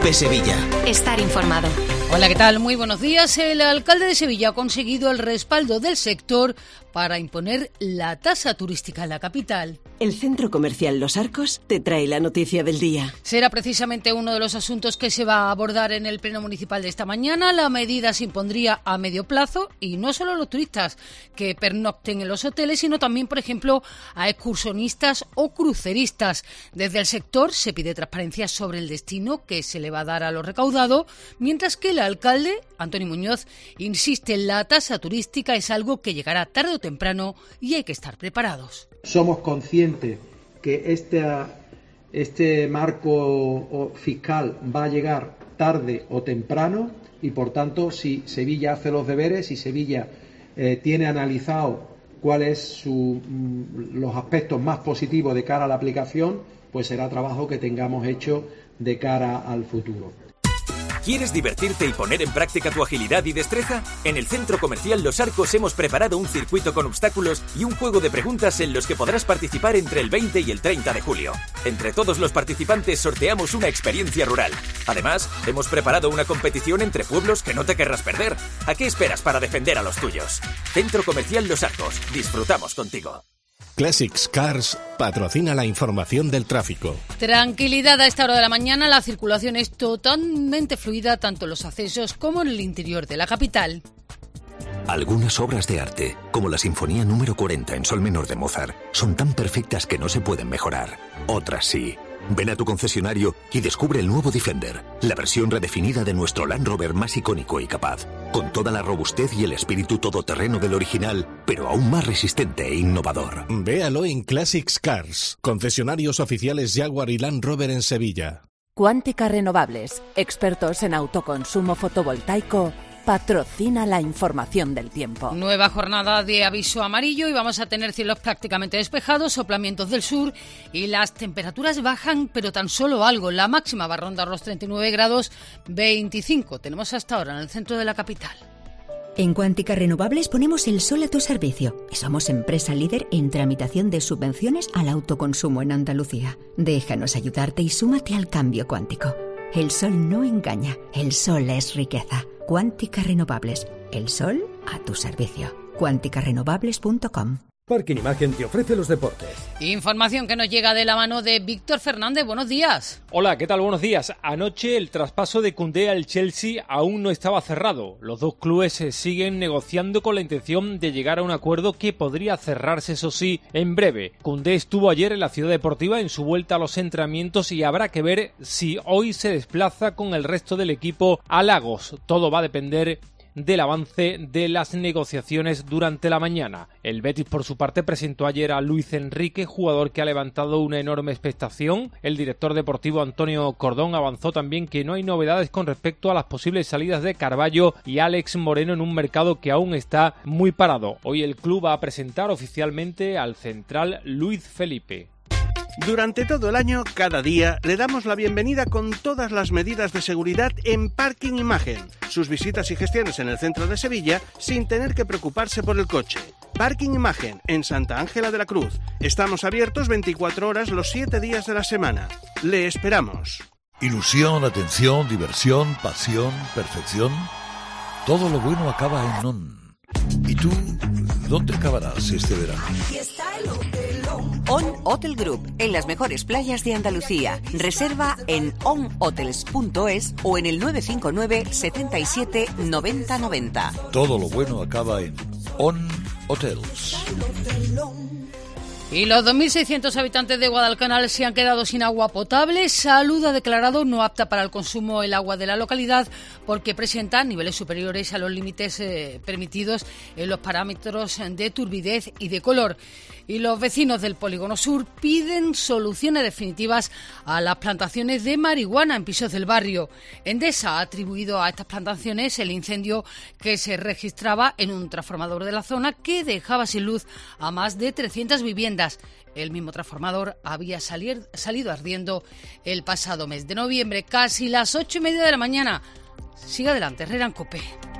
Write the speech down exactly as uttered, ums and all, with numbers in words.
COPE Sevilla. Estar informado. Hola, ¿qué tal? Muy buenos días. El alcalde de Sevilla ha conseguido el respaldo del sector para imponer la tasa turística en la capital. El Centro Comercial Los Arcos te trae la noticia del día. Será precisamente uno de los asuntos que se va a abordar en el pleno municipal de esta mañana. La medida se impondría a medio plazo y no solo a los turistas que pernocten en los hoteles, sino también, por ejemplo, a excursionistas o cruceristas. Desde el sector se pide transparencia sobre el destino que se le va a dar a lo recaudado, mientras que el alcalde, Antonio Muñoz, insiste en la tasa turística es algo que llegará tarde o temprano y hay que estar preparados. Somos conscientes que este, este marco fiscal va a llegar tarde o temprano y, por tanto, si Sevilla hace los deberes, si Sevilla eh, tiene analizado cuáles son los aspectos más positivos de cara a la aplicación, pues será trabajo que tengamos hecho de cara al futuro. ¿Quieres divertirte y poner en práctica tu agilidad y destreza? En el Centro Comercial Los Arcos hemos preparado un circuito con obstáculos y un juego de preguntas en los que podrás participar entre el veinte y el treinta de julio. Entre todos los participantes sorteamos una experiencia rural. Además, hemos preparado una competición entre pueblos que no te querrás perder. ¿A qué esperas para defender a los tuyos? Centro Comercial Los Arcos. Disfrutamos contigo. Classics Cars patrocina la información del tráfico. Tranquilidad a esta hora de la mañana, la circulación es totalmente fluida tanto en los accesos como en el interior de la capital. Algunas obras de arte, como la Sinfonía número cuarenta en sol menor de Mozart, son tan perfectas que no se pueden mejorar. Otras sí. Ven a tu concesionario y descubre el nuevo Defender, la versión redefinida de nuestro Land Rover más icónico y capaz, con toda la robustez y el espíritu todoterreno del original, pero aún más resistente e innovador. Véalo en Classics Cars, concesionarios oficiales Jaguar y Land Rover en Sevilla. Cuántica Renovables, expertos en autoconsumo fotovoltaico, patrocina la información del tiempo. Nueva jornada de aviso amarillo y vamos a tener cielos prácticamente despejados, soplamientos del sur y las temperaturas bajan, pero tan solo algo. La máxima va a rondar los treinta y nueve grados veinticinco. Tenemos hasta ahora en el centro de la capital. En Cuántica Renovables ponemos el sol a tu servicio y somos empresa líder en tramitación de subvenciones al autoconsumo en Andalucía. Déjanos ayudarte y súmate al cambio cuántico. El sol no engaña, el sol es riqueza. Cuántica Renovables, el sol a tu servicio. cuántica renovables punto com. Parking Imagen te ofrece los deportes. Información que nos llega de la mano de Víctor Fernández. Buenos días. Hola, ¿qué tal? Buenos días. Anoche el traspaso de Koundé al Chelsea aún no estaba cerrado. Los dos clubes siguen negociando con la intención de llegar a un acuerdo que podría cerrarse, eso sí, en breve. Koundé estuvo ayer en la Ciudad Deportiva en su vuelta a los entrenamientos y habrá que ver si hoy se desplaza con el resto del equipo a Lagos. Todo va a depender del avance de las negociaciones durante la mañana. El Betis, por su parte, presentó ayer a Luis Enrique, jugador que ha levantado una enorme expectación. El director deportivo Antonio Cordón avanzó también que no hay novedades con respecto a las posibles salidas de Carballo y Alex Moreno en un mercado que aún está muy parado. Hoy el club va a presentar oficialmente al central Luis Felipe. Durante todo el año, cada día, le damos la bienvenida con todas las medidas de seguridad en Parking Imagen. Sus visitas y gestiones en el centro de Sevilla sin tener que preocuparse por el coche. Parking Imagen, en Santa Ángela de la Cruz. Estamos abiertos veinticuatro horas los siete días de la semana. Le esperamos. Ilusión, atención, diversión, pasión, perfección. Todo lo bueno acaba en On. ¿Y tú, dónde acabarás este verano? On Hotel Group, en las mejores playas de Andalucía. Reserva en on hotels punto es o en el nueve cinco nueve, setenta y siete, noventa noventa. Todo lo bueno acaba en On Hotels. Y los dos mil seiscientos habitantes de Guadalcanal se han quedado sin agua potable. Salud ha declarado no apta para el consumo el agua de la localidad porque presenta niveles superiores a los límites eh, permitidos en los parámetros de turbidez y de color. Y los vecinos del Polígono Sur piden soluciones definitivas a las plantaciones de marihuana en pisos del barrio. Endesa ha atribuido a estas plantaciones el incendio que se registraba en un transformador de la zona que dejaba sin luz a más de trescientas viviendas. El mismo transformador había salir, salido ardiendo el pasado mes de noviembre, casi las ocho y media de la mañana. Siga adelante, Herrera en COPE.